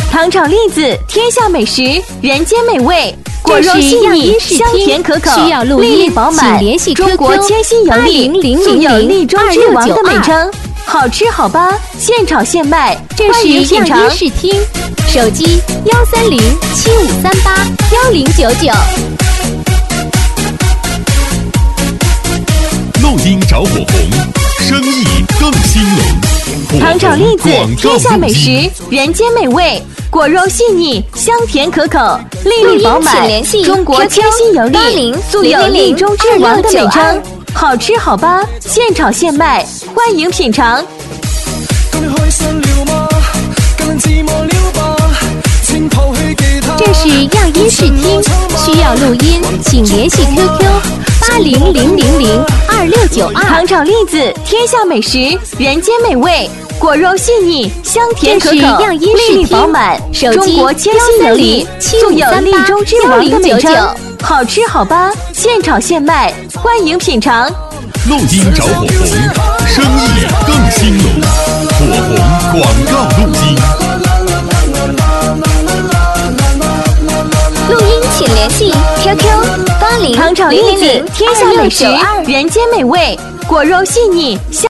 糖炒栗子，天下美食，人间美味。果肉细腻，香甜可口， 需要录音， 粒粒饱满。 联系中国千辛油粒，素有“粒中之王”的美称。好吃好吧，现炒现卖， 这是样音视听，手机13075381099。 录音找火红，生意更兴隆。 糖炒栗子，天下美食，人间美味。果肉细腻，香甜可口，粒粒饱满。中国千辛油粒，素有“粒中之王”的美称。好吃好吧，现炒现卖，欢迎品尝。 这是样音视听，需要录音，请联系 QQ8000026992。 糖炒栗子，天下美食，人间美味。果肉细腻，香甜可口，粒粒饱满。中国千辛油粒，素有“粒中之王”的美称。好吃好吧，现炒现卖，欢迎品尝。 录音找火红，生意更兴隆。火红广告录音。 录音请联系 QQ8000026992。 糖炒栗子，天下美食，人间美味。果肉细腻。